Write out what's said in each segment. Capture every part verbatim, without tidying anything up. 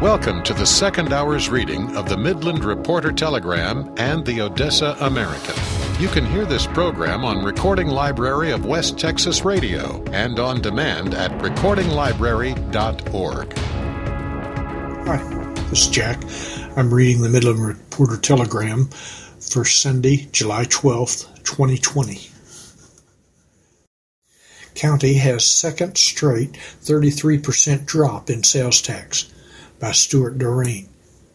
Welcome to the second hour's reading of the Midland Reporter Telegram and the Odessa American. You can hear this program on Recording Library of West Texas Radio and on demand at recording library dot org. Hi, this is Jack. I'm reading the Midland Reporter Telegram for Sunday, July twelfth, twenty twenty. County has second straight thirty-three percent drop in sales tax by Stuart Doreen.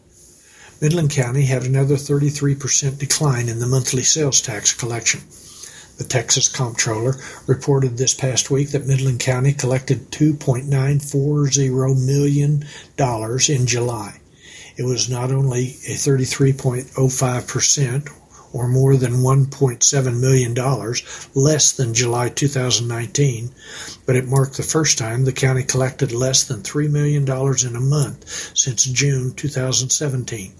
Midland County had another thirty-three percent decline in the monthly sales tax collection. The Texas Comptroller reported this past week that Midland County collected two point nine four zero million dollars in July. It was not only a thirty-three point zero five percent or more than one point seven million dollars less than July two thousand nineteen, but it marked the first time the county collected less than three million dollars in a month since June two thousand seventeen.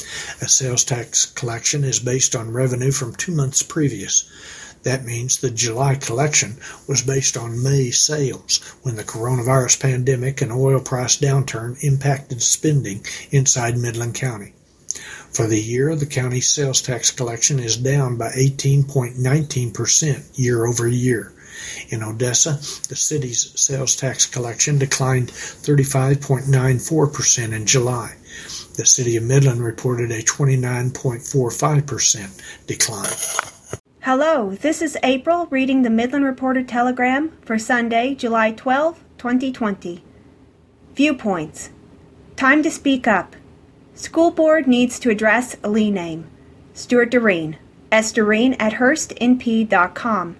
A sales tax collection is based on revenue from two months previous. That means the July collection was based on May sales, when the coronavirus pandemic and oil price downturn impacted spending inside Midland County. For the year, the county's sales tax collection is down by eighteen point one nine percent year over year. In Odessa, the city's sales tax collection declined thirty-five point nine four percent in July. The city of Midland reported a twenty-nine point four five percent decline. Hello, this is April reading the Midland Reporter Telegram for Sunday, July twelfth, twenty twenty. Viewpoints. Time to speak up. School board needs to address a Lee name. Stuart Doreen. S. Doreen at hurst n p dot com.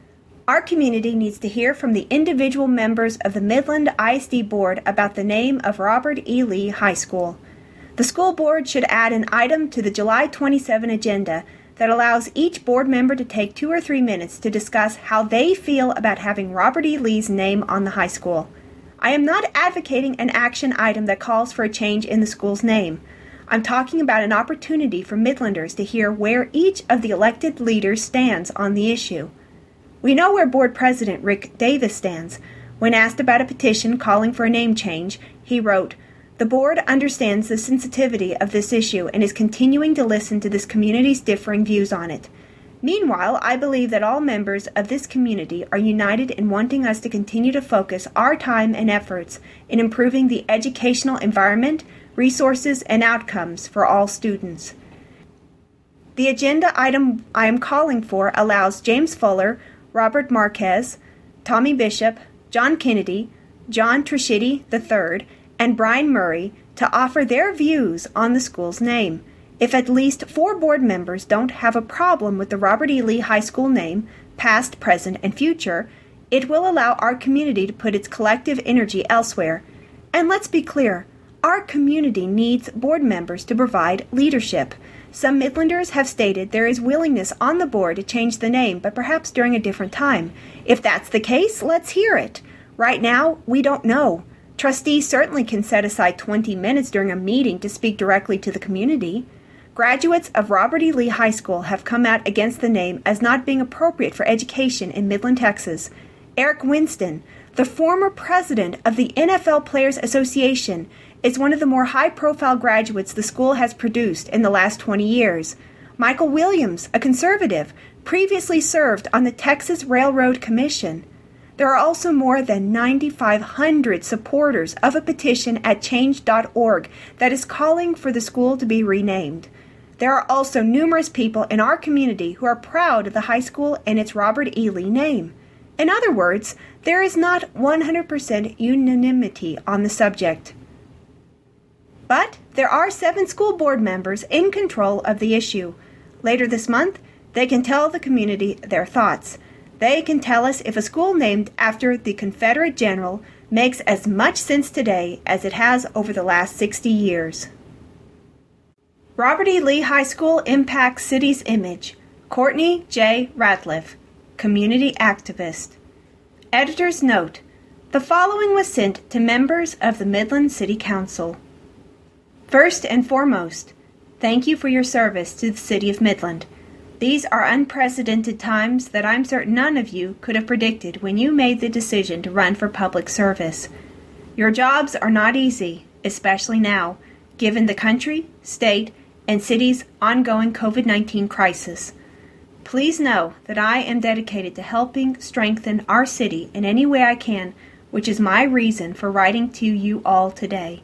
Our community needs to hear from the individual members of the Midland I S D Board about the name of Robert E. Lee High School. The school board should add an item to the July twenty-seventh agenda that allows each board member to take two or three minutes to discuss how they feel about having Robert E. Lee's name on the high school. I am not advocating an action item that calls for a change in the school's name. I'm talking about an opportunity for Midlanders to hear where each of the elected leaders stands on the issue. We know where Board President Rick Davis stands. When asked about a petition calling for a name change, he wrote, "The board understands the sensitivity of this issue and is continuing to listen to this community's differing views on it. Meanwhile, I believe that all members of this community are united in wanting us to continue to focus our time and efforts in improving the educational environment, resources, and outcomes for all students." The agenda item I am calling for allows James Fuller, Robert Marquez, Tommy Bishop, John Kennedy, John Triscitti the third, and Brian Murray to offer their views on the school's name. If at least four board members don't have a problem with the Robert E. Lee High School name, past, present, and future, it will allow our community to put its collective energy elsewhere. And let's be clear, our community needs board members to provide leadership. Some Midlanders have stated there is willingness on the board to change the name, but perhaps during a different time. If that's the case, let's hear it. Right now, we don't know. Trustees certainly can set aside twenty minutes during a meeting to speak directly to the community. Graduates of Robert E. Lee High School have come out against the name as not being appropriate for education in Midland, Texas. Eric Winston, the former president of the N F L Players Association, is one of the more high-profile graduates the school has produced in the last twenty years. Michael Williams, a conservative, previously served on the Texas Railroad Commission. There are also more than nine thousand five hundred supporters of a petition at change dot org that is calling for the school to be renamed. There are also numerous people in our community who are proud of the high school and its Robert E. Lee name. In other words, there is not one hundred percent unanimity on the subject. But there are seven school board members in control of the issue. Later this month, they can tell the community their thoughts. They can tell us if a school named after the Confederate general makes as much sense today as it has over the last sixty years. Robert E. Lee High School impacts city's image. Courtney J. Ratliff, community activist. Editor's note: the following was sent to members of the Midland City Council. First and foremost, thank you for your service to the City of Midland. These are unprecedented times that I'm certain none of you could have predicted when you made the decision to run for public service. Your jobs are not easy, especially now, given the country, state, and city's ongoing COVID nineteen crisis. Please know that I am dedicated to helping strengthen our city in any way I can, which is my reason for writing to you all today.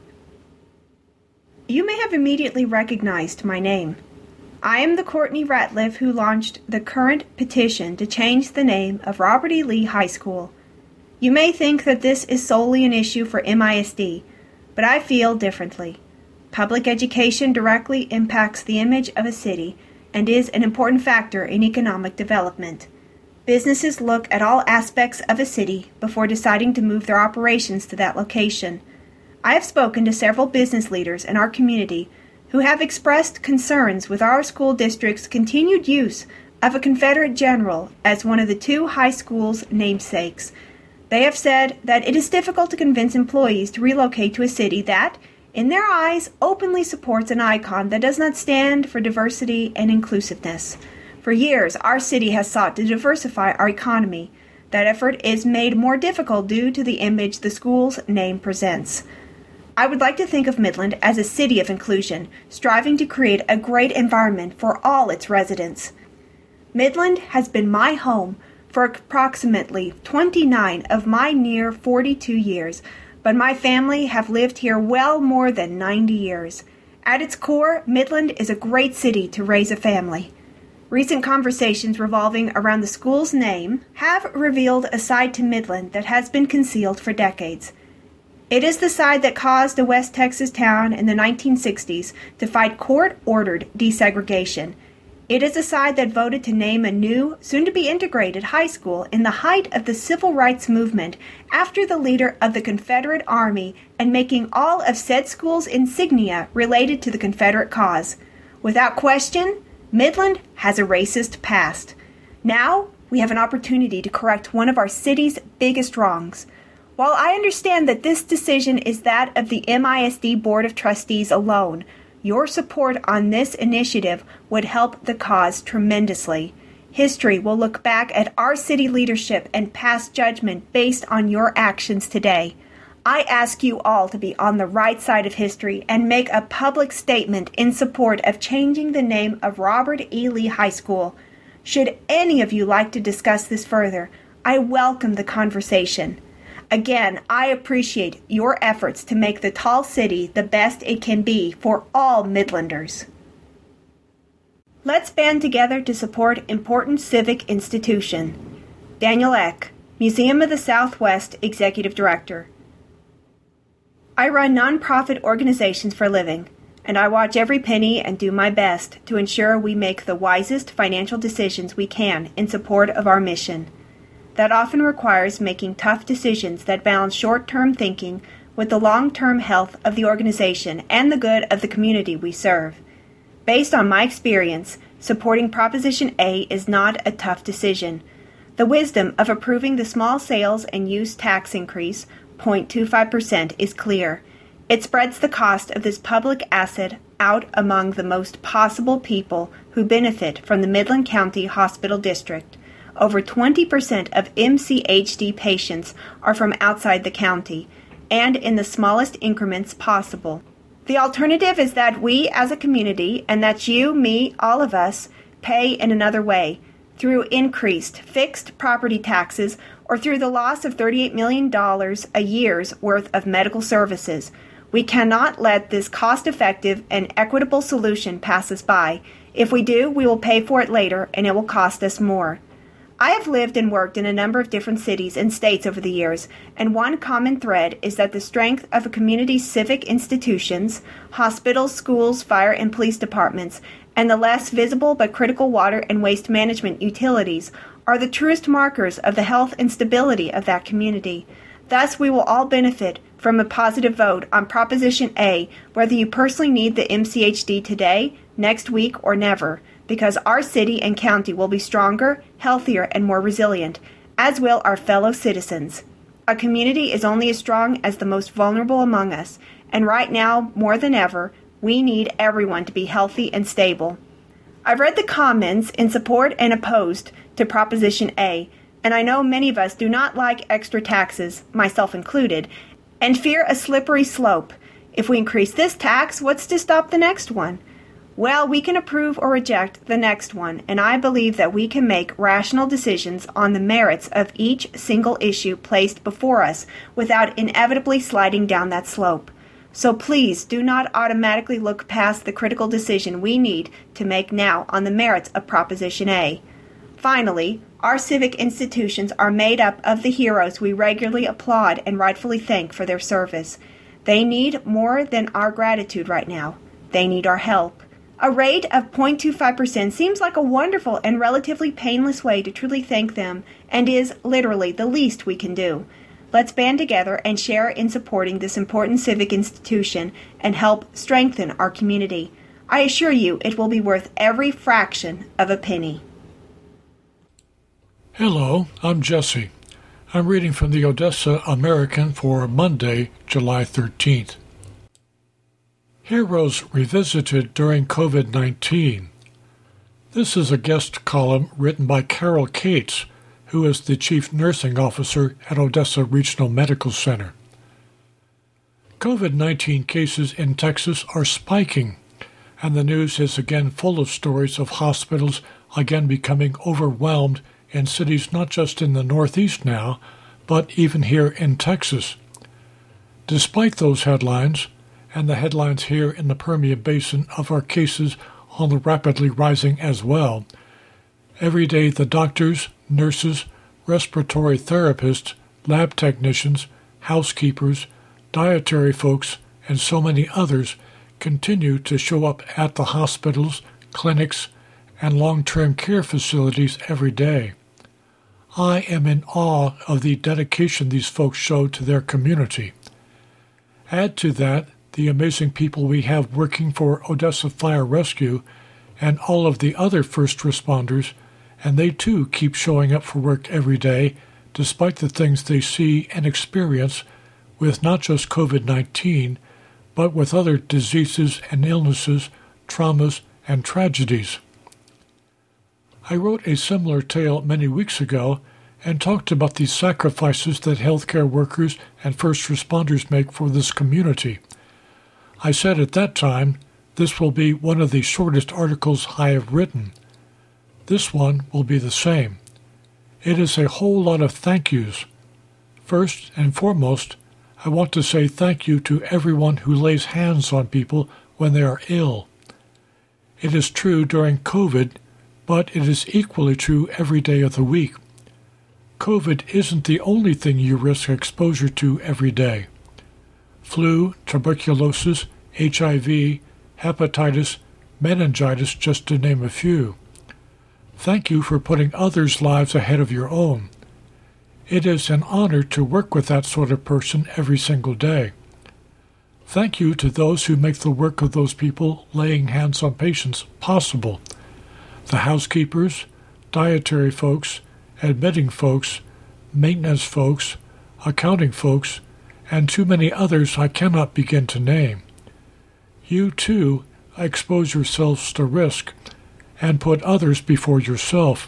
You may have immediately recognized my name. I am the Courtney Ratliff who launched the current petition to change the name of Robert E. Lee High School. You may think that this is solely an issue for M I S D, but I feel differently. Public education directly impacts the image of a city and is an important factor in economic development. Businesses look at all aspects of a city before deciding to move their operations to that location. I have spoken to several business leaders in our community who have expressed concerns with our school district's continued use of a Confederate general as one of the two high schools' namesakes. They have said that it is difficult to convince employees to relocate to a city that, in their eyes, openly supports an icon that does not stand for diversity and inclusiveness. For years, our city has sought to diversify our economy. That effort is made more difficult due to the image the school's name presents. I would like to think of Midland as a city of inclusion, striving to create a great environment for all its residents. Midland has been my home for approximately twenty-nine of my near forty-two years, but my family have lived here well more than ninety years. At its core, Midland is a great city to raise a family. Recent conversations revolving around the school's name have revealed a side to Midland that has been concealed for decades. It is the side that caused a West Texas town in the nineteen sixties to fight court-ordered desegregation. It is a side that voted to name a new, soon-to-be-integrated high school in the height of the civil rights movement after the leader of the Confederate Army and making all of said school's insignia related to the Confederate cause. Without question, Midland has a racist past. Now, we have an opportunity to correct one of our city's biggest wrongs. While I understand that this decision is that of the M I S D Board of Trustees alone, your support on this initiative would help the cause tremendously. History will look back at our city leadership and pass judgment based on your actions today. I ask you all to be on the right side of history and make a public statement in support of changing the name of Robert E. Lee High School. Should any of you like to discuss this further, I welcome the conversation. Again, I appreciate your efforts to make the tall city the best it can be for all Midlanders. Let's band together to support important civic institution. Daniel Eck, Museum of the Southwest Executive Director. I run nonprofit organizations for a living, and I watch every penny and do my best to ensure we make the wisest financial decisions we can in support of our mission. That often requires making tough decisions that balance short-term thinking with the long-term health of the organization and the good of the community we serve. Based on my experience, supporting Proposition A is not a tough decision. The wisdom of approving the small sales and use tax increase, zero point two five percent, is clear. It spreads the cost of this public asset out among the most possible people who benefit from the Midland County Hospital District. Over twenty percent of M C H D patients are from outside the county, and in the smallest increments possible. The alternative is that we as a community, and that's you, me, all of us, pay in another way, through increased fixed property taxes or through the loss of thirty-eight million dollars a year's worth of medical services. We cannot let this cost-effective and equitable solution pass us by. If we do, we will pay for it later, and it will cost us more. I have lived and worked in a number of different cities and states over the years, and one common thread is that the strength of a community's civic institutions, hospitals, schools, fire and police departments, and the less visible but critical water and waste management utilities are the truest markers of the health and stability of that community. Thus, we will all benefit from a positive vote on Proposition A, whether you personally need the M C H D today, next week, or never, because our city and county will be stronger, healthier, and more resilient, as will our fellow citizens. A community is only as strong as the most vulnerable among us, and right now, more than ever, we need everyone to be healthy and stable. I've read the comments in support and opposed to Proposition A, and I know many of us do not like extra taxes, myself included, and fear a slippery slope. If we increase this tax, what's to stop the next one? Well, we can approve or reject the next one, and I believe that we can make rational decisions on the merits of each single issue placed before us without inevitably sliding down that slope. So please do not automatically look past the critical decision we need to make now on the merits of Proposition A. Finally, our civic institutions are made up of the heroes we regularly applaud and rightfully thank for their service. They need more than our gratitude right now. They need our help. A rate of zero point two five percent seems like a wonderful and relatively painless way to truly thank them, and is literally the least we can do. Let's band together and share in supporting this important civic institution and help strengthen our community. I assure you it will be worth every fraction of a penny. Hello, I'm Jesse. I'm reading from the Odessa American for Monday, July thirteenth. Heroes Revisited During COVID nineteen. This is a guest column written by Carol Cates, who is the Chief Nursing Officer at Odessa Regional Medical Center. COVID nineteen cases in Texas are spiking, and the news is again full of stories of hospitals again becoming overwhelmed in cities not just in the Northeast now, but even here in Texas. Despite those headlines, and the headlines here in the Permian Basin of our cases on the rapidly rising as well, every day the doctors, nurses, respiratory therapists, lab technicians, housekeepers, dietary folks, and so many others continue to show up at the hospitals, clinics, and long-term care facilities every day. I am in awe of the dedication these folks show to their community. Add to that the amazing people we have working for Odessa Fire Rescue and all of the other first responders, and they too keep showing up for work every day despite the things they see and experience with not just COVID nineteen, but with other diseases and illnesses, traumas, and tragedies. I wrote a similar tale many weeks ago and talked about the sacrifices that healthcare workers and first responders make for this community. I said at that time, this will be one of the shortest articles I have written. This one will be the same. It is a whole lot of thank yous. First and foremost, I want to say thank you to everyone who lays hands on people when they are ill. It is true during COVID, but it is equally true every day of the week. COVID isn't the only thing you risk exposure to every day. Flu, tuberculosis, H I V, hepatitis, meningitis, just to name a few. Thank you for putting others' lives ahead of your own. It is an honor to work with that sort of person every single day. Thank you to those who make the work of those people laying hands on patients possible. The housekeepers, dietary folks, admitting folks, maintenance folks, accounting folks, and too many others I cannot begin to name. You, too, expose yourselves to risk and put others before yourself.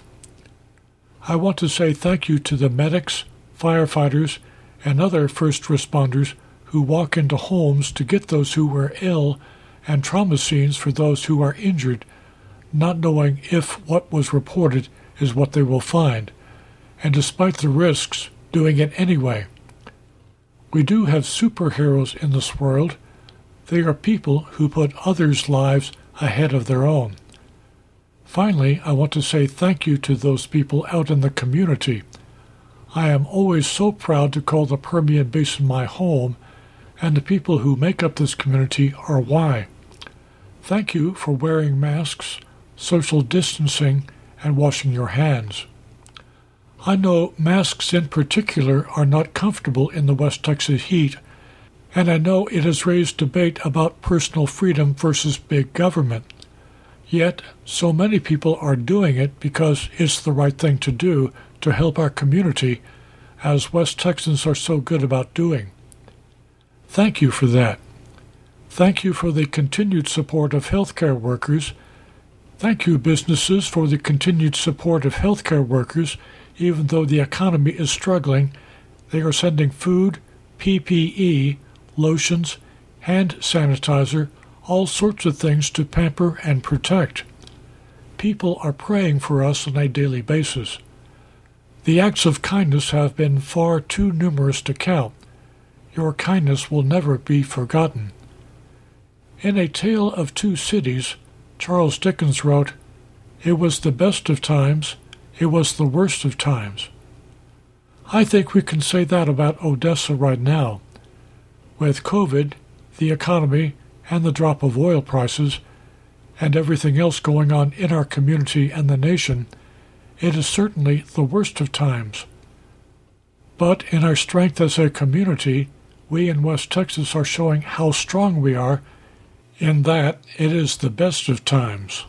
I want to say thank you to the medics, firefighters, and other first responders who walk into homes to get those who were ill and trauma scenes for those who are injured, not knowing if what was reported is what they will find, and despite the risks, doing it anyway. We do have superheroes in this world. They are people who put others' lives ahead of their own. Finally, I want to say thank you to those people out in the community. I am always so proud to call the Permian Basin my home, and the people who make up this community are why. Thank you for wearing masks, social distancing, and washing your hands. I know masks in particular are not comfortable in the West Texas heat, and I know it has raised debate about personal freedom versus big government. Yet, so many people are doing it because it's the right thing to do to help our community, as West Texans are so good about doing. Thank you for that. Thank you for the continued support of healthcare workers. Thank you, businesses, for the continued support of healthcare workers. Even though the economy is struggling, they are sending food, P P E, lotions, hand sanitizer, all sorts of things to pamper and protect. People are praying for us on a daily basis. The acts of kindness have been far too numerous to count. Your kindness will never be forgotten. In A Tale of Two Cities, Charles Dickens wrote, "It was the best of times, it was the worst of times." I think we can say that about Odessa right now. With COVID, the economy, and the drop of oil prices, and everything else going on in our community and the nation, it is certainly the worst of times. But in our strength as a community, we in West Texas are showing how strong we are, in that it is the best of times.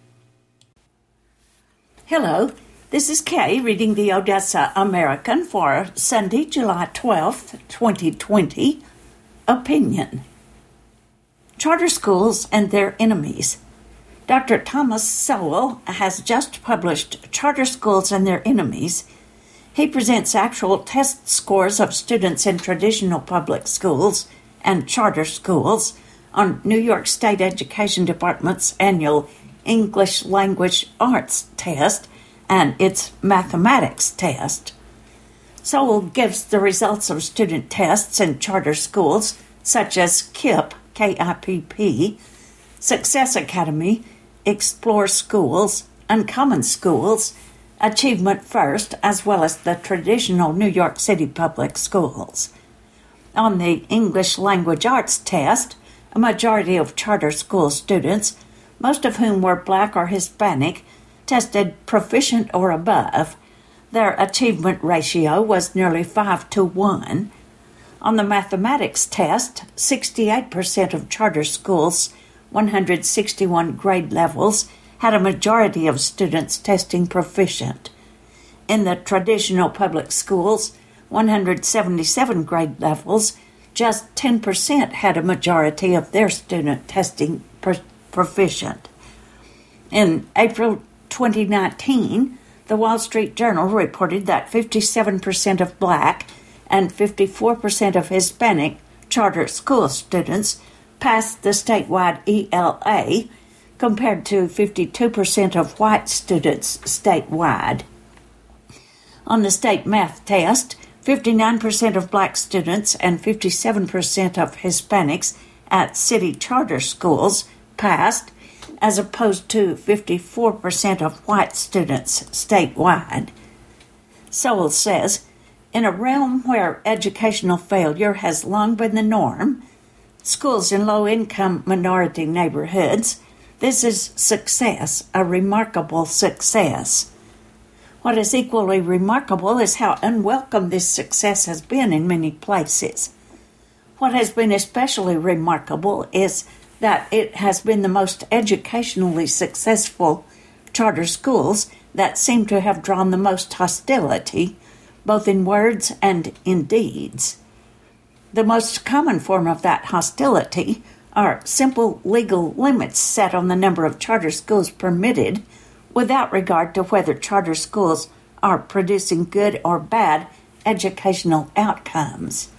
Hello, this is Kay reading the Odessa American for Sunday, July twelfth, twenty twenty. Opinion. Charter schools and their enemies. Doctor Thomas Sowell has just published Charter Schools and Their Enemies. He presents actual test scores of students in traditional public schools and charter schools on New York State Education Department's annual English Language Arts test and its mathematics test. Sowell gives the results of student tests in charter schools such as KIPP, K I P P, Success Academy, Explore Schools, Uncommon Schools, Achievement First, as well as the traditional New York City public schools. On the English Language Arts test, a majority of charter school students, most of whom were Black or Hispanic, tested proficient or above. Their achievement ratio was nearly five to one. On the mathematics test, sixty-eight percent of charter schools' one hundred sixty-one grade levels had a majority of students testing proficient. In the traditional public schools' one hundred seventy-seven grade levels, just ten percent had a majority of their student testing pro- proficient. In April twenty nineteen, the Wall Street Journal reported that fifty-seven percent of Black and fifty-four percent of Hispanic charter school students passed the statewide E L A, compared to fifty-two percent of white students statewide. On the state math test, fifty-nine percent of Black students and fifty-seven percent of Hispanics at city charter schools passed, as opposed to fifty-four percent of white students statewide. Sowell says, in a realm where educational failure has long been the norm, schools in low-income minority neighborhoods, this is success, a remarkable success. What is equally remarkable is how unwelcome this success has been in many places. What has been especially remarkable is that it has been the most educationally successful charter schools that seem to have drawn the most hostility, both in words and in deeds. The most common form of that hostility are simple legal limits set on the number of charter schools permitted, without regard to whether charter schools are producing good or bad educational outcomes.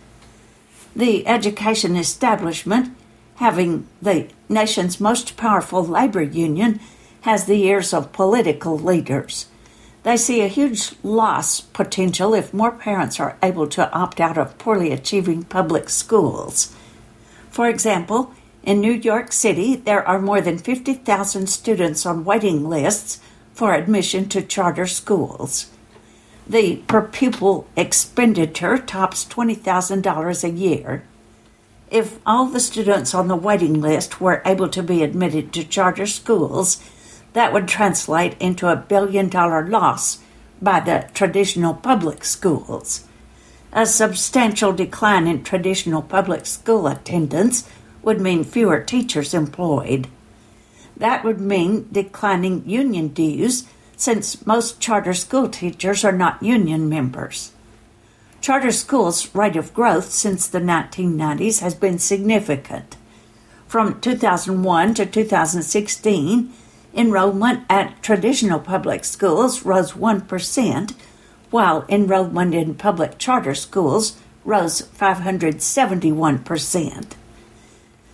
The education establishment, having the nation's most powerful labor union, has the ears of political leaders. They see a huge loss potential if more parents are able to opt out of poorly achieving public schools. For example, in New York City, there are more than fifty thousand students on waiting lists for admission to charter schools. The per-pupil expenditure tops twenty thousand dollars a year. If all the students on the waiting list were able to be admitted to charter schools, that would translate into a billion-dollar loss by the traditional public schools. A substantial decline in traditional public school attendance would mean fewer teachers employed. That would mean declining union dues, since most charter school teachers are not union members. Charter schools' rate of growth since the nineteen nineties has been significant. From two thousand one to two thousand sixteen, enrollment at traditional public schools rose one percent, while enrollment in public charter schools rose five hundred seventy-one percent.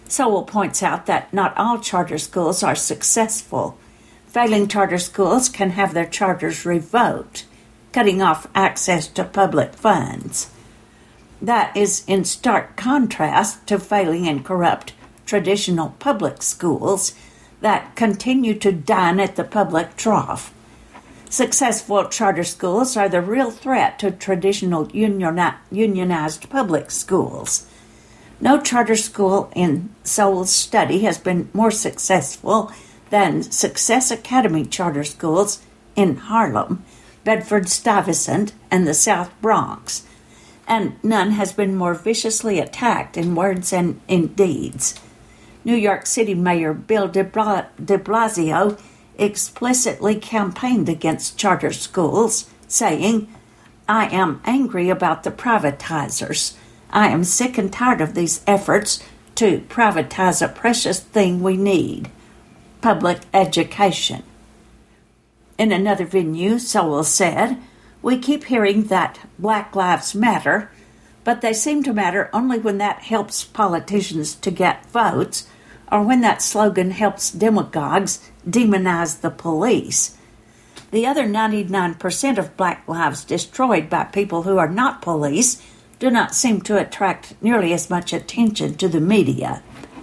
Sowell points out that not all charter schools are successful. Failing charter schools can have their charters revoked, cutting off access to public funds. That is in stark contrast to failing and corrupt traditional public schools that continue to dine at the public trough. Successful charter schools are the real threat to traditional unioni- unionized public schools. No charter school in Sowell's study has been more successful than Success Academy charter schools in Harlem, Bedford-Stuyvesant, and the South Bronx, and none has been more viciously attacked in words and in deeds. New York City Mayor Bill de Blasio explicitly campaigned against charter schools, saying, "I am angry about the privatizers. I am sick and tired of these efforts to privatize a precious thing we need, public education." In another venue, Sowell said, "We keep hearing that Black Lives Matter, but they seem to matter only when that helps politicians to get votes, or when that slogan helps demagogues demonize the police. The other ninety-nine percent of black lives destroyed by people who are not police do not seem to attract nearly as much attention to the media."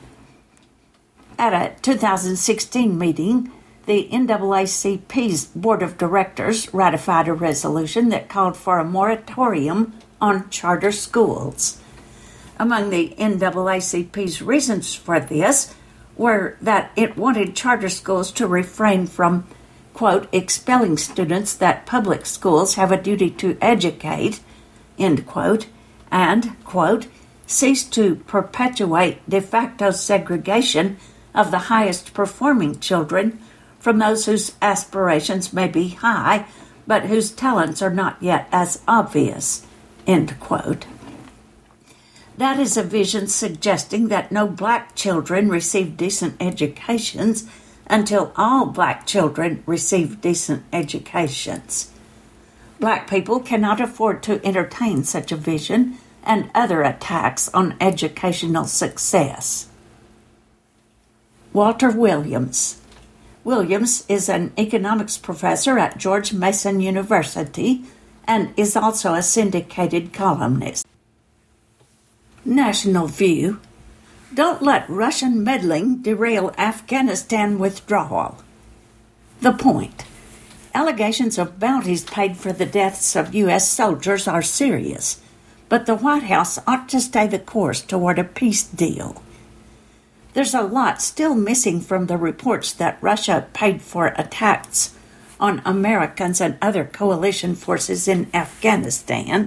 At a two thousand sixteen meeting, the N double A C P's Board of Directors ratified a resolution that called for a moratorium on charter schools. Among the N double A C P's reasons for this were that it wanted charter schools to refrain from, quote, expelling students that public schools have a duty to educate, end quote, and, quote, cease to perpetuate de facto segregation of the highest performing children from those whose aspirations may be high but whose talents are not yet as obvious, end quote. That is a vision suggesting that no black children receive decent educations until all black children receive decent educations. Black people cannot afford to entertain such a vision and other attacks on educational success. Walter Williams. Williams is an economics professor at George Mason University and is also a syndicated columnist. National View. Don't let Russian meddling derail Afghanistan withdrawal. The Point. Allegations of bounties paid for the deaths of U S soldiers are serious, but the White House ought to stay the course toward a peace deal. There's a lot still missing from the reports that Russia paid for attacks on Americans and other coalition forces in Afghanistan.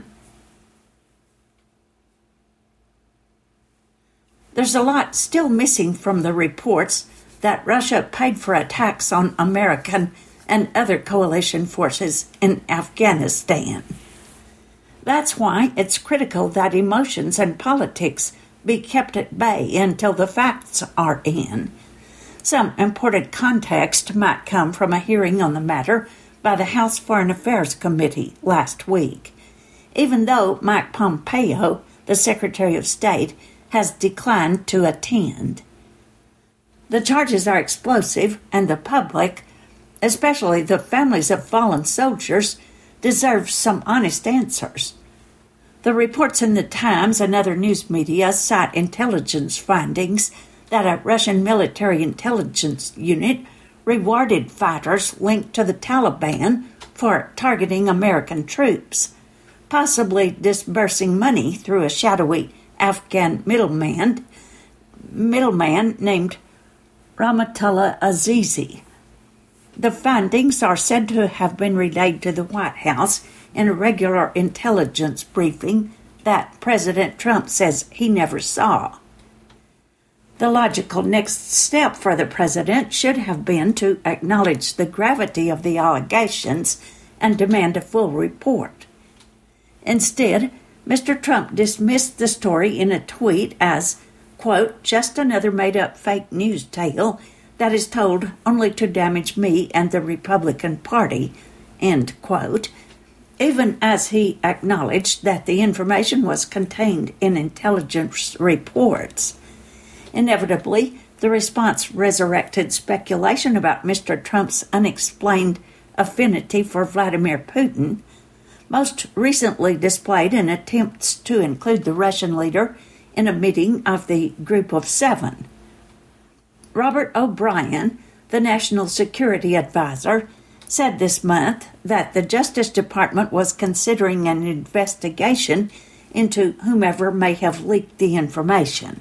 There's a lot still missing from the reports that Russia paid for attacks on American and other coalition forces in Afghanistan. That's why it's critical that emotions and politics be kept at bay until the facts are in. Some important context might come from a hearing on the matter by the House Foreign Affairs Committee last week, even though Mike Pompeo, the Secretary of State, has declined to attend. The charges are explosive, and the public, especially the families of fallen soldiers, deserve some honest answers. The reports in the Times and other news media cite intelligence findings that a Russian military intelligence unit rewarded fighters linked to the Taliban for targeting American troops, possibly disbursing money through a shadowy Afghan middleman, middleman named Rahmatullah Azizi. The findings are said to have been relayed to the White House in a regular intelligence briefing that President Trump says he never saw. The logical next step for the president should have been to acknowledge the gravity of the allegations and demand a full report. Instead, Mister Trump dismissed the story in a tweet as, quote, just another made-up fake news tale that is told only to damage me and the Republican Party, end quote, even as he acknowledged that the information was contained in intelligence reports. Inevitably, the response resurrected speculation about Mister Trump's unexplained affinity for Vladimir Putin, most recently displayed in attempts to include the Russian leader in a meeting of the Group of Seven. Robert O'Brien, the National Security Advisor, said this month that the Justice Department was considering an investigation into whomever may have leaked the information.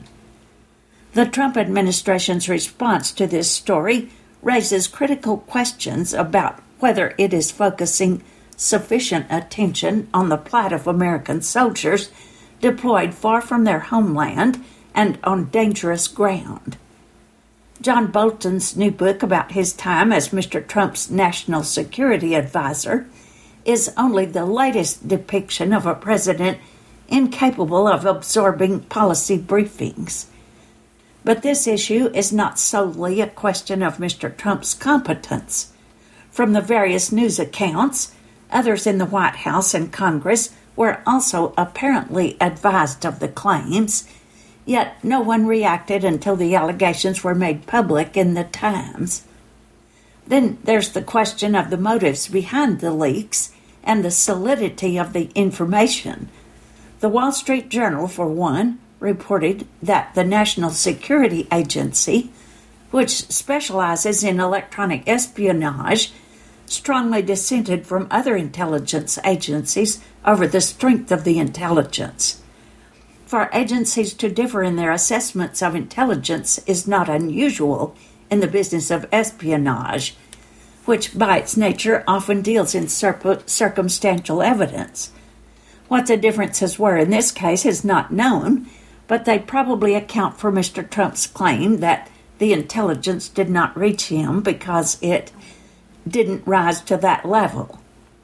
The Trump administration's response to this story raises critical questions about whether it is focusing sufficient attention on the plight of American soldiers deployed far from their homeland and on dangerous ground. John Bolton's new book about his time as Mister Trump's national security advisor is only the latest depiction of a president incapable of absorbing policy briefings. But this issue is not solely a question of Mister Trump's competence. From the various news accounts, others in the White House and Congress were also apparently advised of the claims, yet no one reacted until the allegations were made public in the Times. Then there's the question of the motives behind the leaks and the solidity of the information. The Wall Street Journal, for one, reported that the National Security Agency, which specializes in electronic espionage, strongly dissented from other intelligence agencies over the strength of the intelligence. For agencies to differ in their assessments of intelligence is not unusual in the business of espionage, which by its nature often deals in circumstantial evidence. What the differences were in this case is not known, but they probably account for Mister Trump's claim that the intelligence did not reach him because it didn't rise to that level.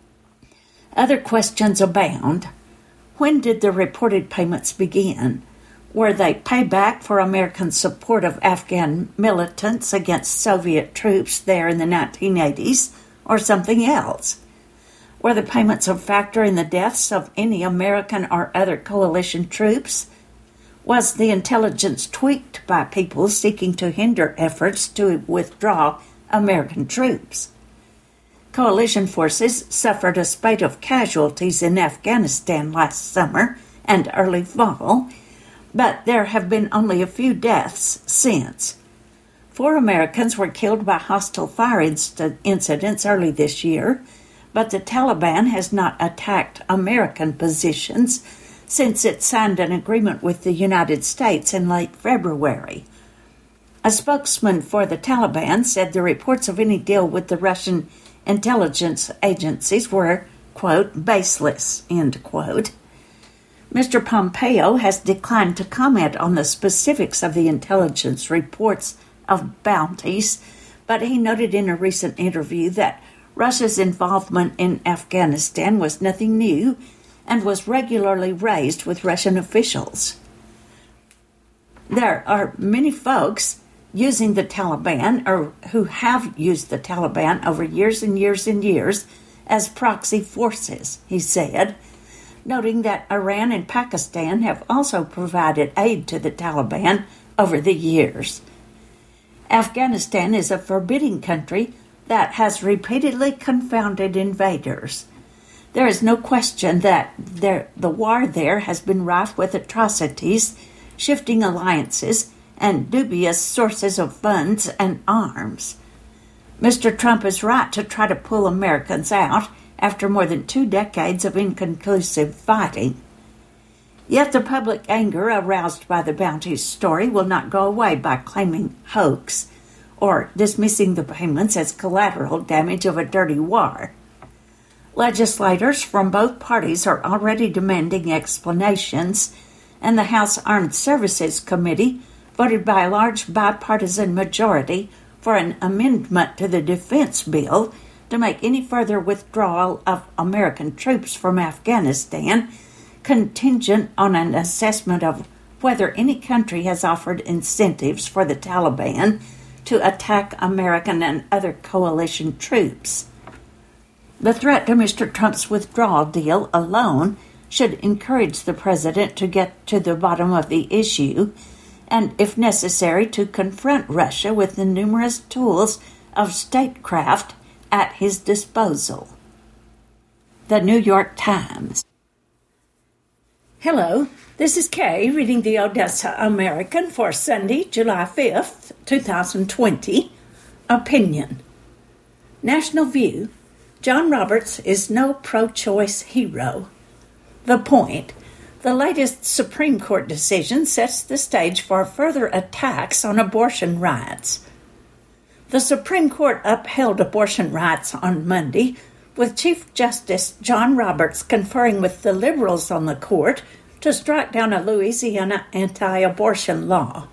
Other questions abound. When did the reported payments begin? Were they payback for American support of Afghan militants against Soviet troops there in the nineteen eighties, or something else? Were the payments a factor in the deaths of any American or other coalition troops? Was the intelligence tweaked by people seeking to hinder efforts to withdraw American troops? Coalition forces suffered a spate of casualties in Afghanistan last summer and early fall, but there have been only a few deaths since. Four Americans were killed by hostile fire inst- incidents early this year, but the Taliban has not attacked American positions since it signed an agreement with the United States in late February. A spokesman for the Taliban said the reports of any deal with the Russian intelligence agencies were, quote, baseless, end quote. Mister Pompeo has declined to comment on the specifics of the intelligence reports of bounties, but he noted in a recent interview that Russia's involvement in Afghanistan was nothing new and was regularly raised with Russian officials. There are many folks using the Taliban, or who have used the Taliban over years and years and years as proxy forces, he said, noting that Iran and Pakistan have also provided aid to the Taliban over the years. Afghanistan is a forbidding country that has repeatedly confounded invaders. There is no question that there, the war there has been rife with atrocities, shifting alliances, and dubious sources of funds and arms. Mister Trump is right to try to pull Americans out after more than two decades of inconclusive fighting. Yet the public anger aroused by the bounties story will not go away by claiming hoax or dismissing the payments as collateral damage of a dirty war. Legislators from both parties are already demanding explanations, and the House Armed Services Committee voted by a large bipartisan majority for an amendment to the defense bill to make any further withdrawal of American troops from Afghanistan contingent on an assessment of whether any country has offered incentives for the Taliban to attack American and other coalition troops. The threat to Mister Trump's withdrawal deal alone should encourage the president to get to the bottom of the issue and, if necessary, to confront Russia with the numerous tools of statecraft at his disposal. The New York Times. Hello, this is Kay reading the Odessa American for Sunday, July fifth, twenty twenty. Opinion. National View. John Roberts is no pro-choice hero. The point. The latest Supreme Court decision sets the stage for further attacks on abortion rights. The Supreme Court upheld abortion rights on Monday, with Chief Justice John Roberts conferring with the liberals on the court to strike down a Louisiana anti-abortion law.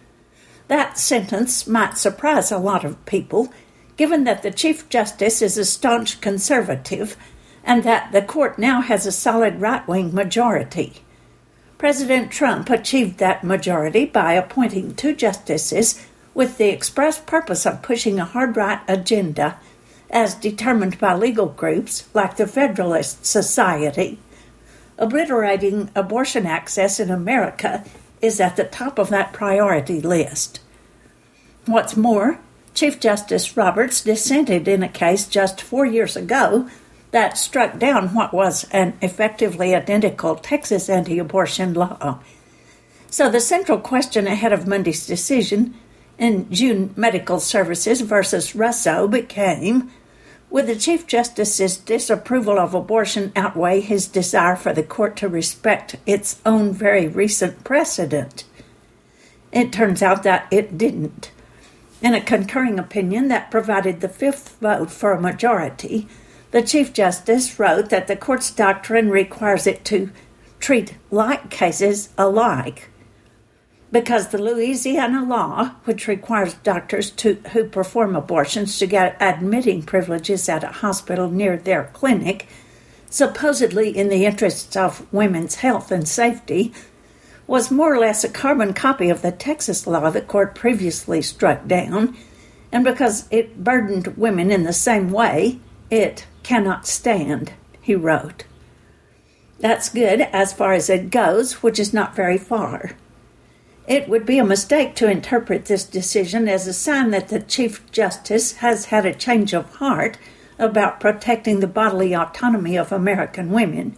That sentence might surprise a lot of people, given that the Chief Justice is a staunch conservative and that the court now has a solid right-wing majority. President Trump achieved that majority by appointing two justices with the express purpose of pushing a hard-right agenda as determined by legal groups like the Federalist Society. Obliterating abortion access in America is at the top of that priority list. What's more, Chief Justice Roberts dissented in a case just four years ago that struck down what was an effectively identical Texas anti-abortion law. So the central question ahead of Monday's decision in June Medical Services versus Russo became, would the Chief Justice's disapproval of abortion outweigh his desire for the court to respect its own very recent precedent? It turns out that it didn't. In a concurring opinion that provided the fifth vote for a majority, the Chief Justice wrote that the court's doctrine requires it to treat like cases alike, because the Louisiana law, which requires doctors to, who perform abortions to get admitting privileges at a hospital near their clinic, supposedly in the interests of women's health and safety, was more or less a carbon copy of the Texas law the court previously struck down, and because it burdened women in the same way, it cannot stand, he wrote. That's good as far as it goes, which is not very far. It would be a mistake to interpret this decision as a sign that the Chief Justice has had a change of heart about protecting the bodily autonomy of American women.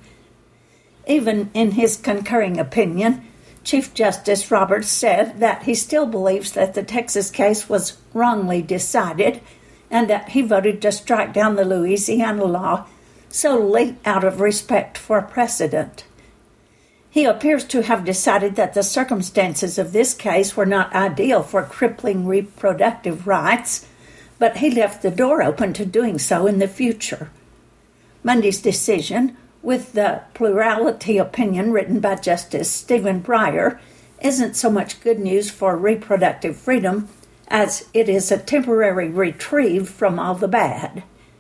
Even in his concurring opinion, Chief Justice Roberts said that he still believes that the Texas case was wrongly decided and that he voted to strike down the Louisiana law solely out of respect for precedent. He appears to have decided that the circumstances of this case were not ideal for crippling reproductive rights, but he left the door open to doing so in the future. Monday's decision, with the plurality opinion written by Justice Stephen Breyer, isn't so much good news for reproductive freedom as it is a temporary reprieve from all the bad.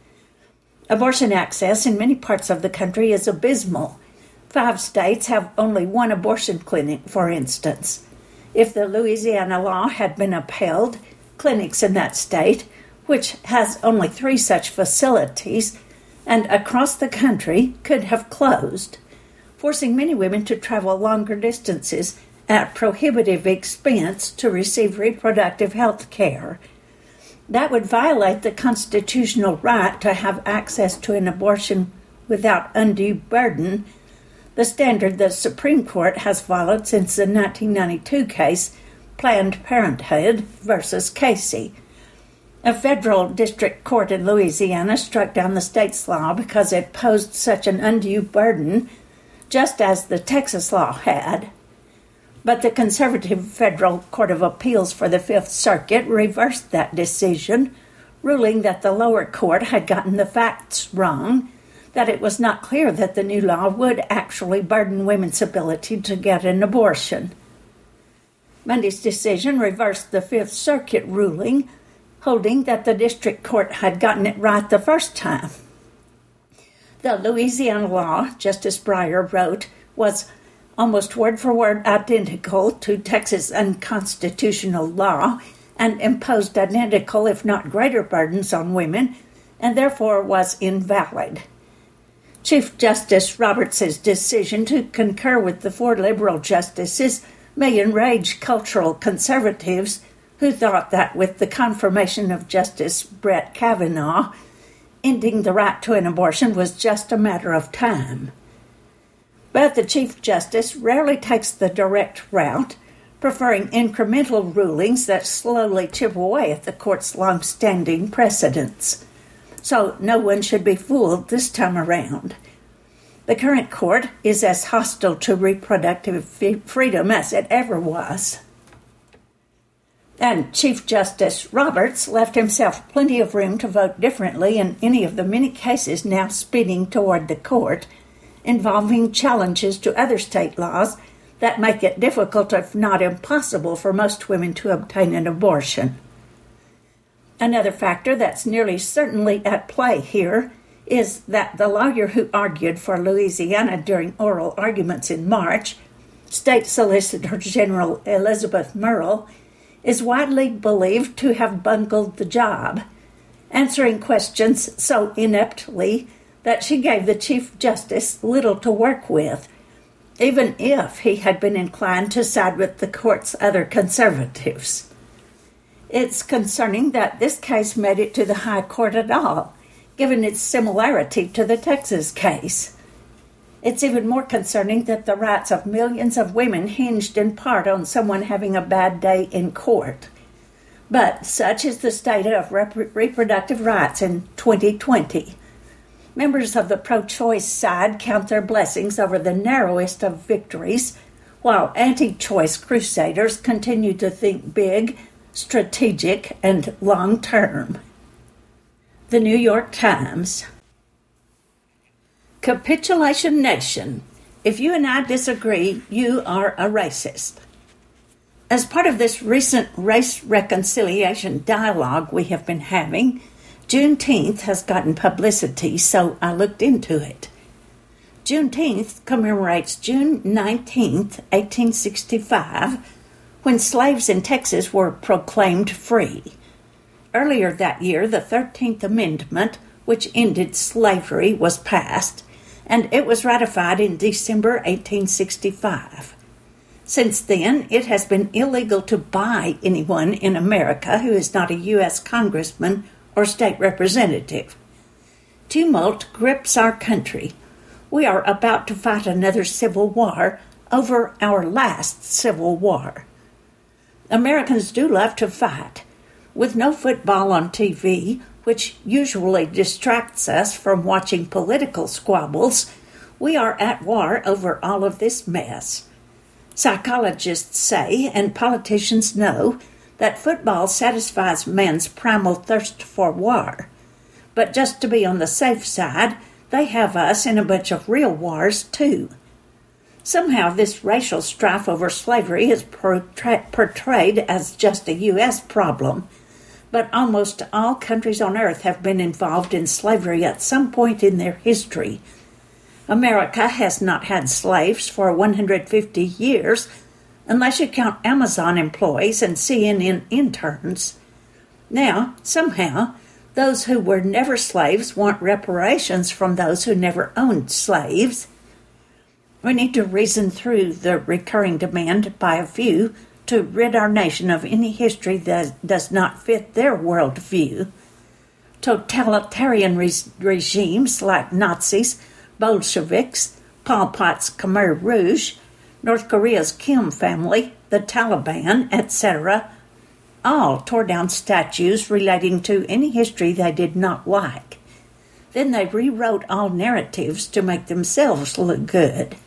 Abortion access in many parts of the country is abysmal. Five states have only one abortion clinic, for instance. If the Louisiana law had been upheld, clinics in that state, which has only three such facilities, and across the country, could have closed, forcing many women to travel longer distances at prohibitive expense to receive reproductive health care. That would violate the constitutional right to have access to an abortion without undue burden, the standard the Supreme Court has followed since the nineteen ninety-two case Planned Parenthood versus Casey. A federal district court in Louisiana struck down the state's law because it posed such an undue burden, just as the Texas law had. But the conservative Federal Court of Appeals for the Fifth Circuit reversed that decision, ruling that the lower court had gotten the facts wrong, that it was not clear that the new law would actually burden women's ability to get an abortion. Monday's decision reversed the Fifth Circuit ruling, holding that the district court had gotten it right the first time. The Louisiana law, Justice Breyer wrote, was almost word-for-word identical to Texas unconstitutional law and imposed identical, if not greater, burdens on women, and therefore was invalid. Chief Justice Roberts' decision to concur with the four liberal justices may enrage cultural conservatives who thought that with the confirmation of Justice Brett Kavanaugh, ending the right to an abortion was just a matter of time. But the Chief Justice rarely takes the direct route, preferring incremental rulings that slowly chip away at the court's long-standing precedents. So no one should be fooled this time around. The current court is as hostile to reproductive freedom as it ever was. And Chief Justice Roberts left himself plenty of room to vote differently in any of the many cases now spinning toward the court, involving challenges to other state laws that make it difficult, if not impossible, for most women to obtain an abortion. Another factor that's nearly certainly at play here is that the lawyer who argued for Louisiana during oral arguments in March, State Solicitor General Elizabeth Murrill, is widely believed to have bungled the job, answering questions so ineptly that she gave the Chief Justice little to work with, even if he had been inclined to side with the court's other conservatives. It's concerning that this case made it to the High Court at all, given its similarity to the Texas case. It's even more concerning that the rights of millions of women hinged in part on someone having a bad day in court. But such is the state of rep- reproductive rights in twenty twenty. Members of the pro-choice side count their blessings over the narrowest of victories, while anti-choice crusaders continue to think big, strategic, and long-term. The New York Times. Capitulation Nation. If you and I disagree, you are a racist. As part of this recent race reconciliation dialogue we have been having, Juneteenth has gotten publicity, so I looked into it. Juneteenth commemorates June nineteenth, eighteen sixty-five, when slaves in Texas were proclaimed free. Earlier that year, the thirteenth Amendment, which ended slavery, was passed, and it was ratified in December eighteen sixty-five. Since then, it has been illegal to buy anyone in America who is not a U S congressman or state representative. Tumult grips our country. We are about to fight another civil war over our last civil war. Americans do love to fight. With no football on T V, which usually distracts us from watching political squabbles, we are at war over all of this mess. Psychologists say, and politicians know, that football satisfies man's primal thirst for war. But just to be on the safe side, they have us in a bunch of real wars, too. Somehow this racial strife over slavery is portray- portrayed as just a U S problem, but almost all countries on earth have been involved in slavery at some point in their history. America has not had slaves for one hundred fifty years, unless you count Amazon employees and C N N interns. Now, somehow, those who were never slaves want reparations from those who never owned slaves. We need to reason through the recurring demand by a few to rid our nation of any history that does not fit their worldview. Totalitarian re- regimes like Nazis, Bolsheviks, Pol Pot's Khmer Rouge, North Korea's Kim family, the Taliban, et cetera, all tore down statues relating to any history they did not like. Then they rewrote all narratives to make themselves look good.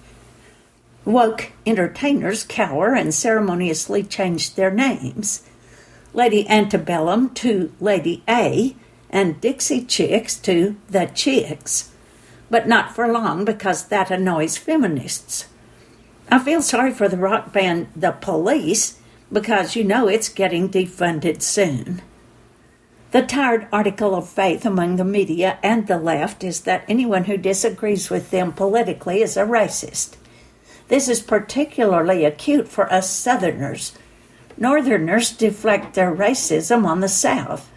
Woke entertainers cower and ceremoniously changed their names. Lady Antebellum to Lady A, and Dixie Chicks to The Chicks. But not for long, because that annoys feminists. I feel sorry for the rock band The Police, because you know it's getting defunded soon. The tired article of faith among the media and the left is that anyone who disagrees with them politically is a racist. This is particularly acute for us Southerners. Northerners deflect their racism on the South.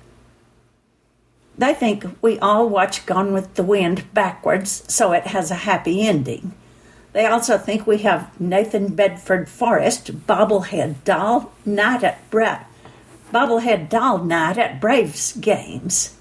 They think we all watch Gone with the Wind backwards, so it has a happy ending. They also think we have Nathan Bedford Forrest bobblehead doll night at Bra- bobblehead doll night at Braves games.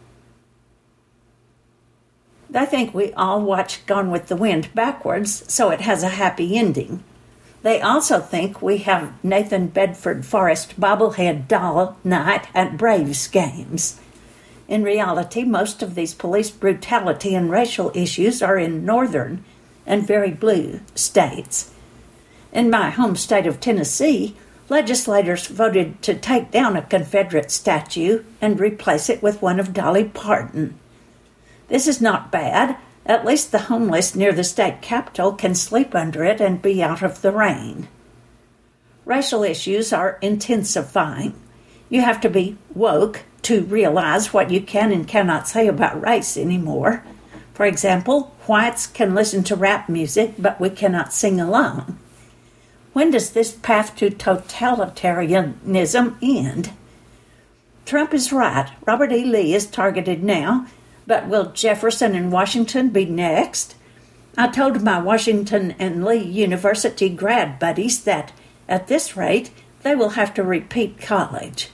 They think we all watch Gone with the Wind backwards, so it has a happy ending. They also think we have Nathan Bedford Forrest bobblehead doll night at Braves games. In reality, most of these police brutality and racial issues are in northern and very blue states. In my home state of Tennessee, legislators voted to take down a Confederate statue and replace it with one of Dolly Parton. This is not bad. At least the homeless near the state capitol can sleep under it and be out of the rain. Racial issues are intensifying. You have to be woke to realize what you can and cannot say about race anymore. For example, whites can listen to rap music, but we cannot sing along. When does this path to totalitarianism end? Trump is right. Robert E. Lee is targeted now, but will Jefferson and Washington be next? I told my Washington and Lee University grad buddies that, at this rate, they will have to repeat college.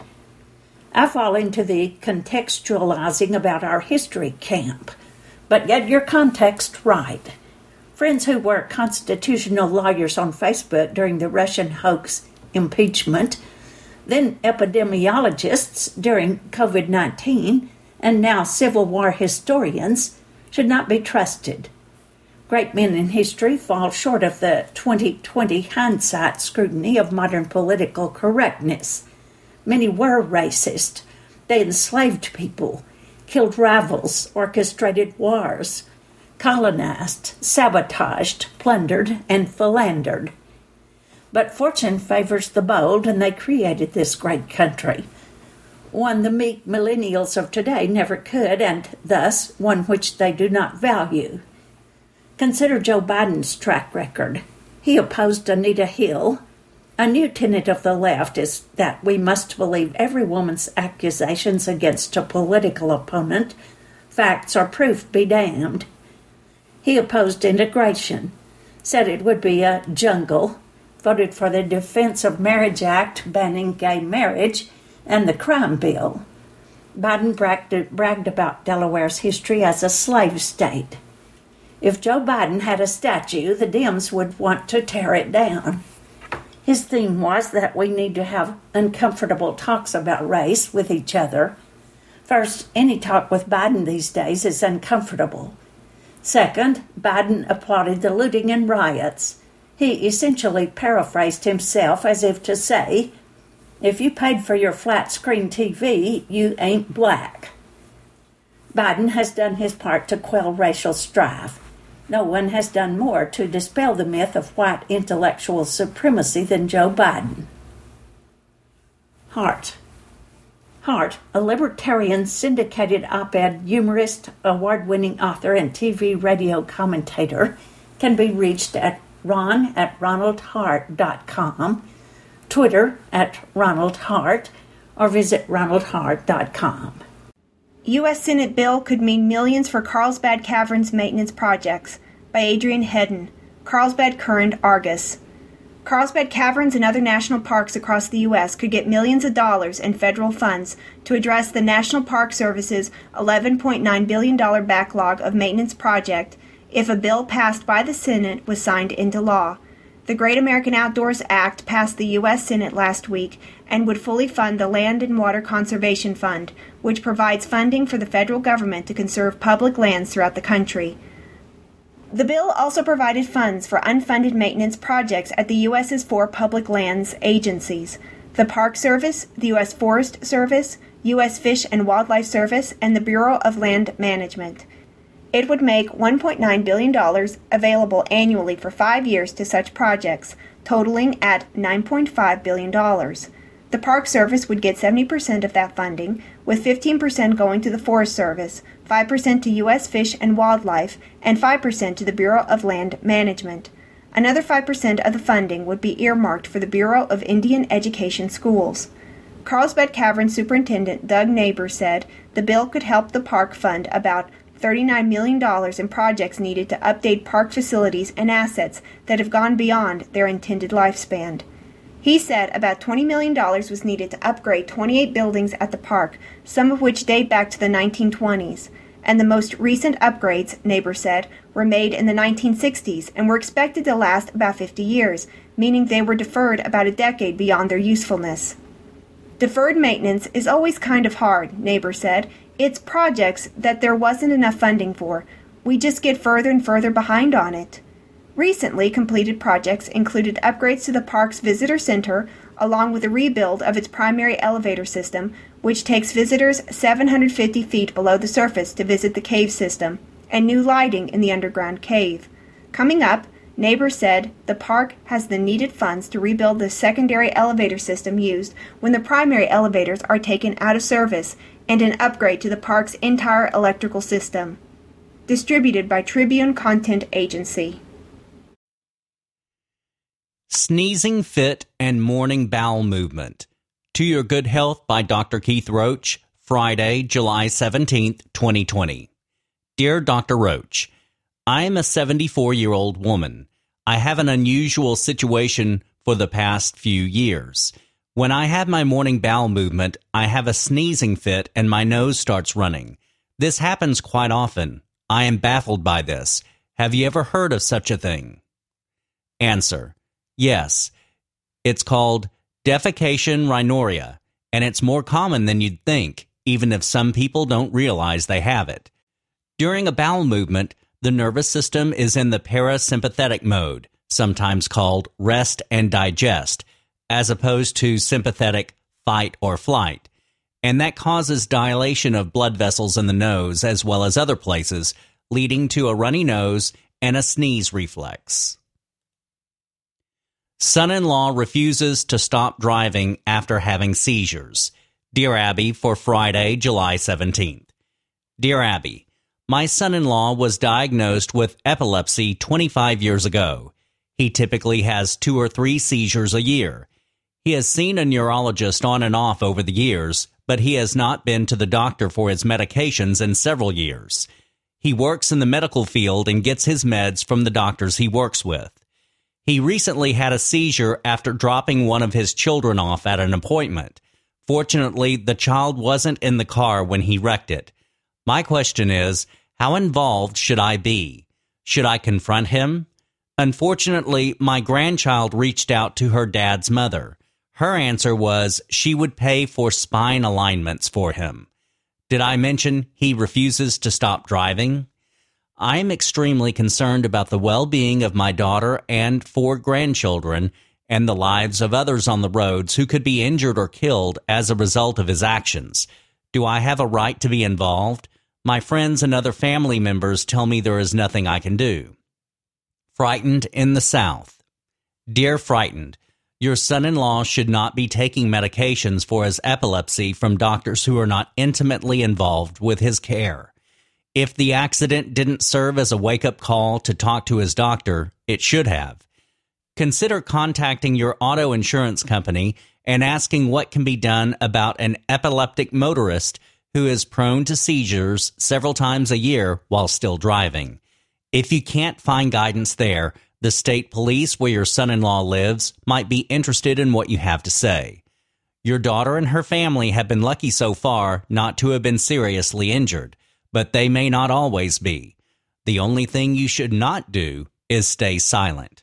I fall into the contextualizing about our history camp, but get your context right. Friends who were constitutional lawyers on Facebook during the Russian hoax impeachment, then epidemiologists during covid nineteen, and now Civil War historians, should not be trusted. Great men in history fall short of the twenty twenty hindsight scrutiny of modern political correctness. Many were racist. They enslaved people, killed rivals, orchestrated wars, colonized, sabotaged, plundered, and philandered. But fortune favors the bold, and they created this great country. One the meek millennials of today never could, and thus one which they do not value. Consider Joe Biden's track record. He opposed Anita Hill. A new tenet of the left is that we must believe every woman's accusations against a political opponent. Facts or proof be damned. He opposed integration, said it would be a jungle, voted for the Defense of Marriage Act banning gay marriage, and the crime bill. Biden bragged, bragged about Delaware's history as a slave state. If Joe Biden had a statue, the Dems would want to tear it down. His theme was that we need to have uncomfortable talks about race with each other. First, any talk with Biden these days is uncomfortable. Second, Biden applauded the looting and riots. He essentially paraphrased himself as if to say, if you paid for your flat-screen T V, you ain't black. Biden has done his part to quell racial strife. No one has done more to dispel the myth of white intellectual supremacy than Joe Biden. Hart. Hart, a libertarian syndicated op-ed humorist, award-winning author, and T V radio commentator, can be reached at ron at ronald hart dot com, Twitter at Ronald Hart, or visit ronald hart dot com. U S Senate bill could mean millions for Carlsbad Caverns maintenance projects, by Adrian Hedden, Carlsbad Current, Argus. Carlsbad Caverns and other national parks across the U S could get millions of dollars in federal funds to address the National Park Service's eleven point nine billion dollars backlog of maintenance project if a bill passed by the Senate was signed into law. The Great American Outdoors Act passed the U S Senate last week and would fully fund the Land and Water Conservation Fund, which provides funding for the federal government to conserve public lands throughout the country. The bill also provided funds for unfunded maintenance projects at the U S's four public lands agencies: the Park Service, the U S Forest Service, U S Fish and Wildlife Service, and the Bureau of Land Management. It would make one point nine billion dollars available annually for five years to such projects, totaling at nine point five billion dollars. The Park Service would get seventy percent of that funding, with fifteen percent going to the Forest Service, five percent to U S Fish and Wildlife, and five percent to the Bureau of Land Management. Another five percent of the funding would be earmarked for the Bureau of Indian Education Schools. Carlsbad Caverns Superintendent Doug Neighbor said the bill could help the park fund about thirty-nine million dollars in projects needed to update park facilities and assets that have gone beyond their intended lifespan. He said about twenty million dollars was needed to upgrade twenty-eight buildings at the park, some of which date back to the nineteen twenties. And the most recent upgrades, Neighbor said, were made in the nineteen sixties and were expected to last about fifty years, meaning they were deferred about a decade beyond their usefulness. Deferred maintenance is always kind of hard, Neighbor said. It's projects that there wasn't enough funding for. We just get further and further behind on it. Recently completed projects included upgrades to the park's visitor center, along with a rebuild of its primary elevator system, which takes visitors seven hundred fifty feet below the surface to visit the cave system, and new lighting in the underground cave. Coming up, Neighbor said the park has the needed funds to rebuild the secondary elevator system used when the primary elevators are taken out of service, and an upgrade to the park's entire electrical system. Distributed by Tribune Content Agency. Sneezing Fit and Morning Bowel Movement. To Your Good Health by Doctor Keith Roach, Friday, July seventeenth, twenty twenty. Dear Doctor Roach, I am a seventy-four-year-old woman. I have an unusual situation for the past few years. When I have my morning bowel movement, I have a sneezing fit and my nose starts running. This happens quite often. I am baffled by this. Have you ever heard of such a thing? Answer. Yes. It's called defecation rhinorrhea, and it's more common than you'd think, even if some people don't realize they have it. During a bowel movement, the nervous system is in the parasympathetic mode, sometimes called rest and digest, as opposed to sympathetic fight or flight, and that causes dilation of blood vessels in the nose as well as other places, leading to a runny nose and a sneeze reflex. Son-in-law refuses to stop driving after having seizures. Dear Abby, for Friday, July seventeenth. Dear Abby, my son-in-law was diagnosed with epilepsy twenty-five years ago. He typically has two or three seizures a year. He has seen a neurologist on and off over the years, but he has not been to the doctor for his medications in several years. He works in the medical field and gets his meds from the doctors he works with. He recently had a seizure after dropping one of his children off at an appointment. Fortunately, the child wasn't in the car when he wrecked it. My question is, how involved should I be? Should I confront him? Unfortunately, my grandchild reached out to her dad's mother. Her answer was she would pay for spine alignments for him. Did I mention he refuses to stop driving? I am extremely concerned about the well-being of my daughter and four grandchildren and the lives of others on the roads who could be injured or killed as a result of his actions. Do I have a right to be involved? My friends and other family members tell me there is nothing I can do. Frightened in the South. Dear Frightened, your son-in-law should not be taking medications for his epilepsy from doctors who are not intimately involved with his care. If the accident didn't serve as a wake-up call to talk to his doctor, it should have. Consider contacting your auto insurance company and asking what can be done about an epileptic motorist who is prone to seizures several times a year while still driving. If you can't find guidance there, the state police where your son-in-law lives might be interested in what you have to say. Your daughter and her family have been lucky so far not to have been seriously injured, but they may not always be. The only thing you should not do is stay silent.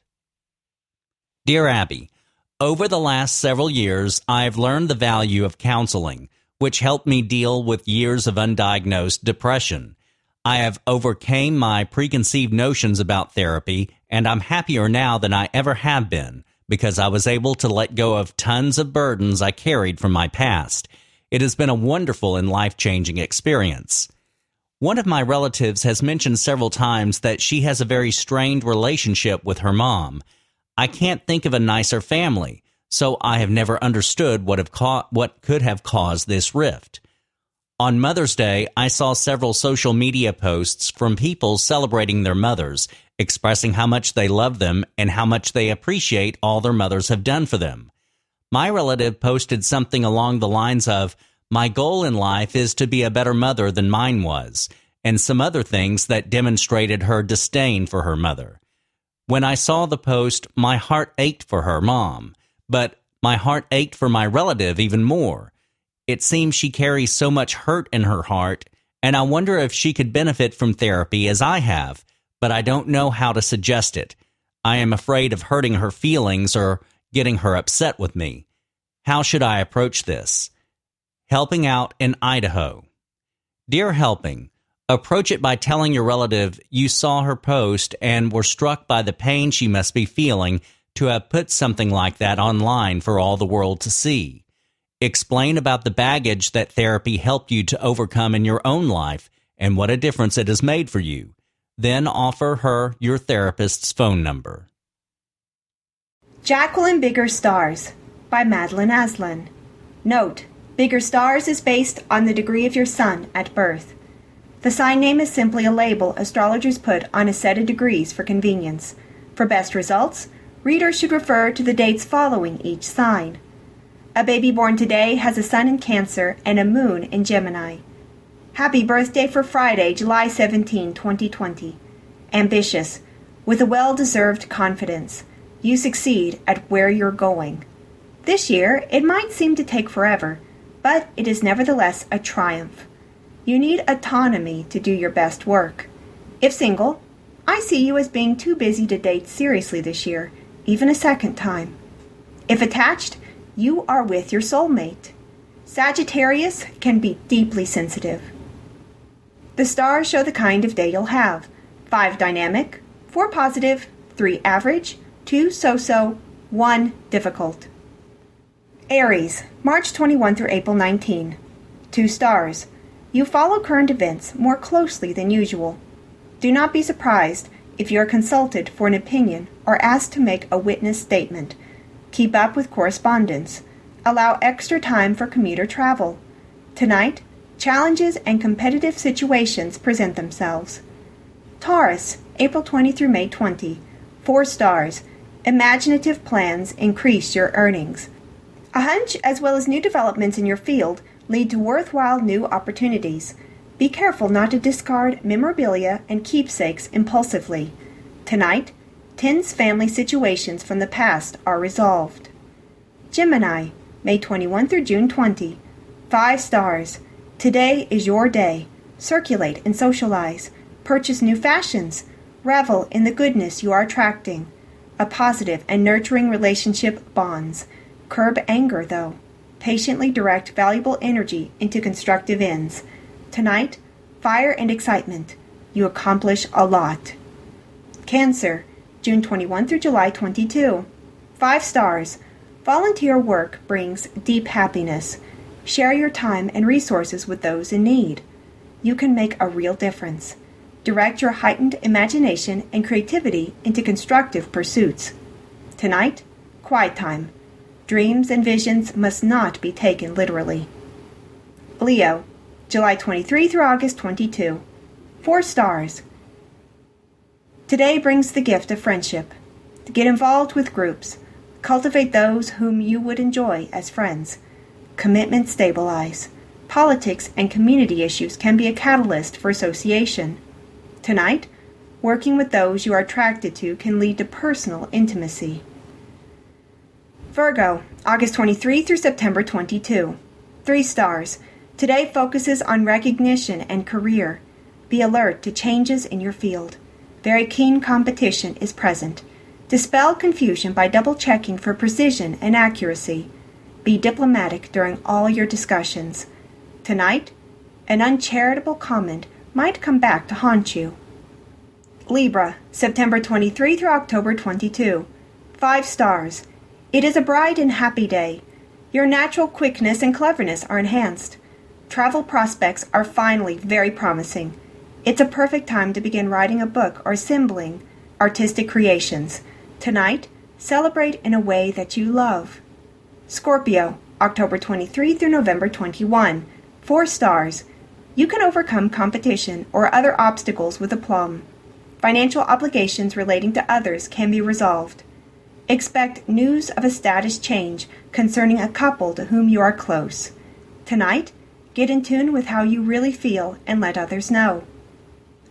Dear Abby, over the last several years, I've learned the value of counseling, which helped me deal with years of undiagnosed depression. I have overcame my preconceived notions about therapy, and I'm happier now than I ever have been because I was able to let go of tons of burdens I carried from my past. It has been a wonderful and life-changing experience. One of my relatives has mentioned several times that she has a very strained relationship with her mom. I can't think of a nicer family, so I have never understood what have ca- what could have caused this rift. On Mother's Day, I saw several social media posts from people celebrating their mothers, expressing how much they love them and how much they appreciate all their mothers have done for them. My relative posted something along the lines of, "My goal in life is to be a better mother than mine was," and some other things that demonstrated her disdain for her mother. When I saw the post, my heart ached for her mom, but my heart ached for my relative even more. It seems she carries so much hurt in her heart, and I wonder if she could benefit from therapy as I have, but I don't know how to suggest it. I am afraid of hurting her feelings or getting her upset with me. How should I approach this? Helping out in Idaho. Dear Helping, approach it by telling your relative you saw her post and were struck by the pain she must be feeling to have put something like that online for all the world to see. Explain about the baggage that therapy helped you to overcome in your own life and what a difference it has made for you. Then offer her your therapist's phone number. Jacqueline Bigger Stars by Madeline Aslan. Note, Bigger Stars is based on the degree of your sun at birth. The sign name is simply a label astrologers put on a set of degrees for convenience. For best results, readers should refer to the dates following each sign. A baby born today has a sun in Cancer and a moon in Gemini. Happy birthday for Friday, July seventeenth, twenty twenty. Ambitious, with a well-deserved confidence. You succeed at where you're going. This year, it might seem to take forever, but it is nevertheless a triumph. You need autonomy to do your best work. If single, I see you as being too busy to date seriously this year, even a second time. If attached, you are with your soulmate. Sagittarius can be deeply sensitive. The stars show the kind of day you'll have. Five dynamic, four positive, three average, two so-so, one difficult. Aries, March twenty-first through April nineteenth. Two stars. You follow current events more closely than usual. Do not be surprised if you are consulted for an opinion or asked to make a witness statement. Keep up with correspondence. Allow extra time for commuter travel. Tonight, challenges and competitive situations present themselves. Taurus, April twentieth through May twentieth. Four stars. Imaginative plans increase your earnings. A hunch as well as new developments in your field lead to worthwhile new opportunities. Be careful not to discard memorabilia and keepsakes impulsively. Tonight, tense family situations from the past are resolved. Gemini, May twenty-first through June twentieth. Five stars. Today is your day. Circulate and socialize. Purchase new fashions. Revel in the goodness you are attracting. A positive and nurturing relationship bonds. Curb anger, though. Patiently direct valuable energy into constructive ends. Tonight, fire and excitement. You accomplish a lot. Cancer, June twenty-first through July twenty-second. Five stars. Volunteer work brings deep happiness. Share your time and resources with those in need. You can make a real difference. Direct your heightened imagination and creativity into constructive pursuits. Tonight, quiet time. Dreams and visions must not be taken literally. Leo, July twenty-third through August twenty-second. Four stars. Today brings the gift of friendship. To get involved with groups. Cultivate those whom you would enjoy as friends. Commitment stabilize. Politics and community issues can be a catalyst for association. Tonight, working with those you are attracted to can lead to personal intimacy. Virgo, August twenty-third through September twenty-second. Three stars. Today focuses on recognition and career. Be alert to changes in your field. Very keen competition is present. Dispel confusion by double-checking for precision and accuracy. Be diplomatic during all your discussions. Tonight, an uncharitable comment might come back to haunt you. Libra, September twenty-third through October twenty-second. Five stars. It is a bright and happy day. Your natural quickness and cleverness are enhanced. Travel prospects are finally very promising. It's a perfect time to begin writing a book or assembling artistic creations. Tonight, celebrate in a way that you love. Scorpio, October twenty-third through November twenty-first. Four stars. You can overcome competition or other obstacles with aplomb. Financial obligations relating to others can be resolved. Expect news of a status change concerning a couple to whom you are close. Tonight, get in tune with how you really feel and let others know.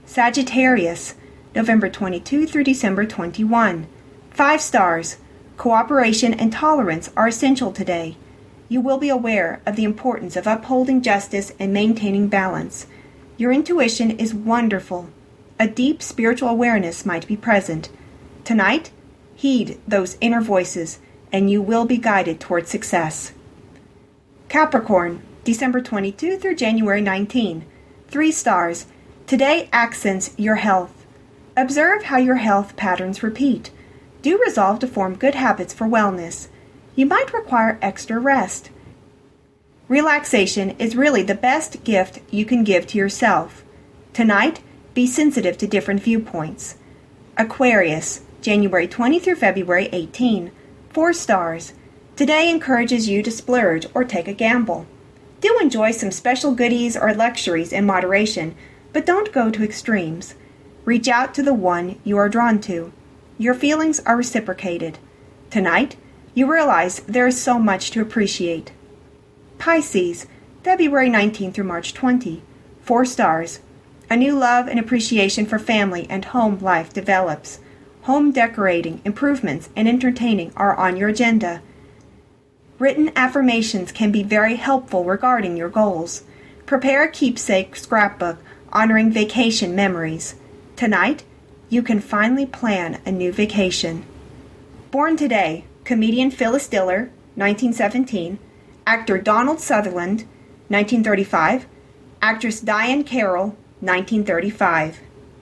Sagittarius, November twenty-second through December twenty-first. Five stars. Cooperation and tolerance are essential today. You will be aware of the importance of upholding justice and maintaining balance. Your intuition is wonderful. A deep spiritual awareness might be present. Tonight, heed those inner voices, and you will be guided toward success. Capricorn, December twenty-second through January nineteenth. Three stars. Today accents your health. Observe how your health patterns repeat. Do resolve to form good habits for wellness. You might require extra rest. Relaxation is really the best gift you can give to yourself. Tonight, be sensitive to different viewpoints. Aquarius, January twentieth through February eighteenth. Four stars. Today encourages you to splurge or take a gamble. Do enjoy some special goodies or luxuries in moderation, but don't go to extremes. Reach out to the one you are drawn to. Your feelings are reciprocated. Tonight, you realize there is so much to appreciate. Pisces, February nineteenth through March twentieth. Four stars. A new love and appreciation for family and home life develops. Home decorating, improvements, and entertaining are on your agenda. Written affirmations can be very helpful regarding your goals. Prepare a keepsake scrapbook honoring vacation memories. Tonight, you can finally plan a new vacation. Born today, comedian Phyllis Diller, nineteen seventeen, actor Donald Sutherland, nineteen thirty-five, actress Diane Carroll, nineteen thirty-five.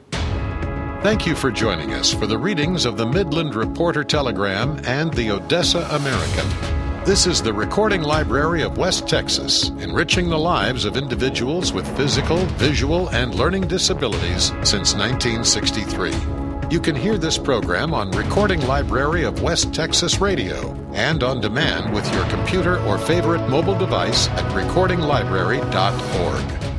Thank you for joining us for the readings of the Midland Reporter Telegram and the Odessa American. This is the Recording Library of West Texas, enriching the lives of individuals with physical, visual, and learning disabilities since nineteen sixty-three. You can hear this program on Recording Library of West Texas Radio and on demand with your computer or favorite mobile device at recording library dot org.